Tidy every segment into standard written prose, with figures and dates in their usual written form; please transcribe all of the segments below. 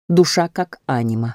душа как анима.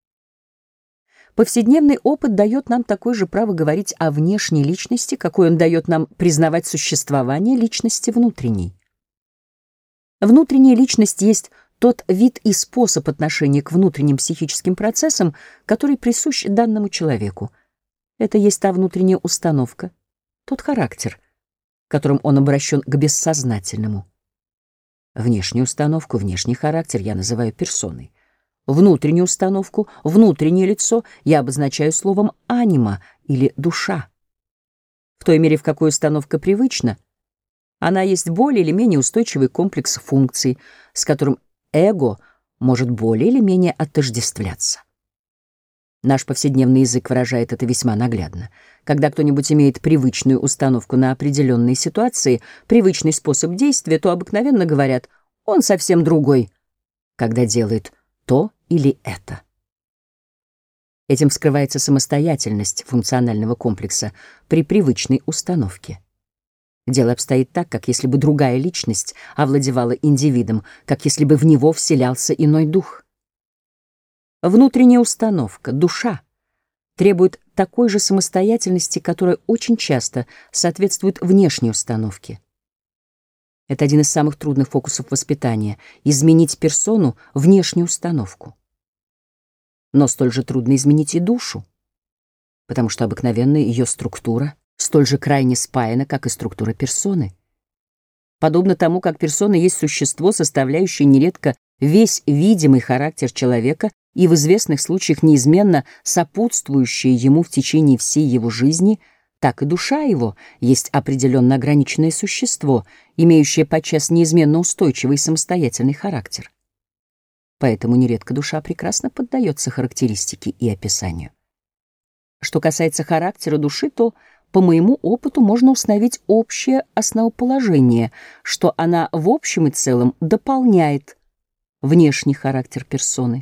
Повседневный опыт дает нам такое же право говорить о внешней личности, какой он дает нам признавать существование личности внутренней. Внутренняя личность есть тот вид и способ отношения к внутренним психическим процессам, который присущ данному человеку. Это есть та внутренняя установка, тот характер, которым он обращен к бессознательному. Внешнюю установку, внешний характер я называю персоной. Внутреннюю установку, внутреннее лицо я обозначаю словом анима или душа. В той мере, в какой установка привычна, она есть более или менее устойчивый комплекс функций, с которым эго может более или менее отождествляться. Наш повседневный язык выражает это весьма наглядно. Когда кто-нибудь имеет привычную установку на определенные ситуации, привычный способ действия, то обыкновенно говорят «он совсем другой», когда делает то или это. Этим скрывается самостоятельность функционального комплекса при привычной установке. Дело обстоит так, как если бы другая личность овладевала индивидом, как если бы в него вселялся иной дух. Внутренняя установка, душа, требует такой же самостоятельности, которая очень часто соответствует внешней установке. Это один из самых трудных фокусов воспитания — изменить персону, внешнюю установку. Но столь же трудно изменить и душу, потому что обыкновенно ее структура столь же крайне спаяна, как и структура персоны. Подобно тому, как персона есть существо, составляющее нередко весь видимый характер человека и в известных случаях неизменно сопутствующее ему в течение всей его жизни, так и душа его есть определенно ограниченное существо, имеющее подчас неизменно устойчивый и самостоятельный характер. Поэтому нередко душа прекрасно поддается характеристике и описанию. Что касается характера души, то, по моему опыту, можно установить общее основоположение, что она в общем и целом дополняет внешний характер персоны.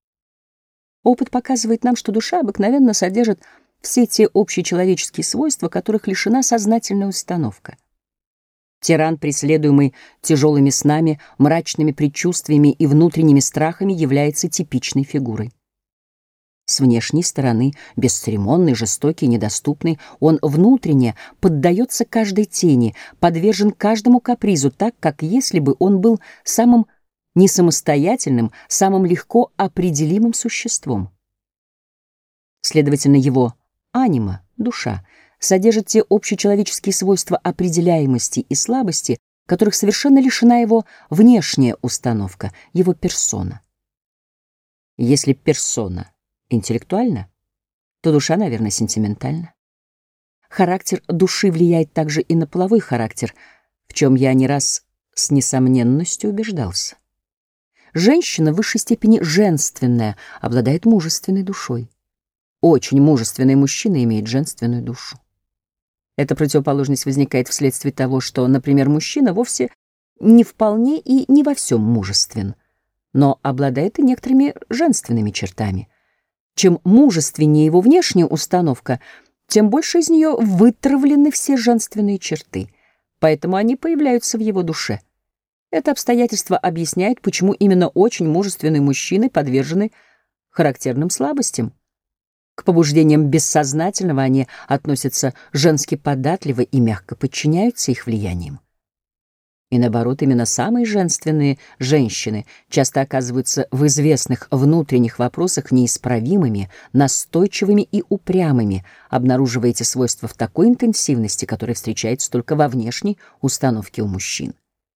Опыт показывает нам, что душа обыкновенно содержит все те общечеловеческие свойства, которых лишена сознательная установка. Тиран, преследуемый тяжелыми снами, мрачными предчувствиями и внутренними страхами, является типичной фигурой. С внешней стороны, бесцеремонный, жестокий, недоступный, он внутренне поддается каждой тени, подвержен каждому капризу, так, как если бы он был самым несамостоятельным, самым легко определимым существом. Следовательно, его анима, душа, содержит те общечеловеческие свойства определяемости и слабости, которых совершенно лишена его внешняя установка, его персона. Если персона интеллектуальна, то душа, наверное, сентиментальна. Характер души влияет также и на половой характер, в чем я не раз с несомненностью убеждался. Женщина в высшей степени женственная, обладает мужественной душой. Очень мужественный мужчина имеет женственную душу. Эта противоположность возникает вследствие того, что, например, мужчина вовсе не вполне и не во всем мужествен, но обладает и некоторыми женственными чертами. Чем мужественнее его внешняя установка, тем больше из нее вытравлены все женственные черты, поэтому они появляются в его душе. Это обстоятельство объясняет, почему именно очень мужественные мужчины подвержены характерным слабостям. К побуждениям бессознательного они относятся женски податливо и мягко подчиняются их влияниям. И наоборот, именно самые женственные женщины часто оказываются в известных внутренних вопросах неисправимыми, настойчивыми и упрямыми, обнаруживая эти свойства в такой интенсивности, которая встречается только во внешней установке у мужчин.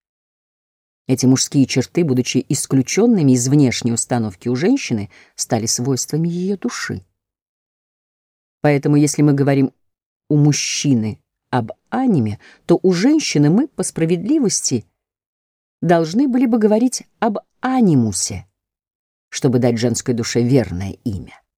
Эти мужские черты, будучи исключенными из внешней установки у женщины, стали свойствами ее души. Поэтому, если мы говорим у мужчины об аниме, то у женщины мы, по справедливости, должны были бы говорить об анимусе, чтобы дать женской душе верное имя.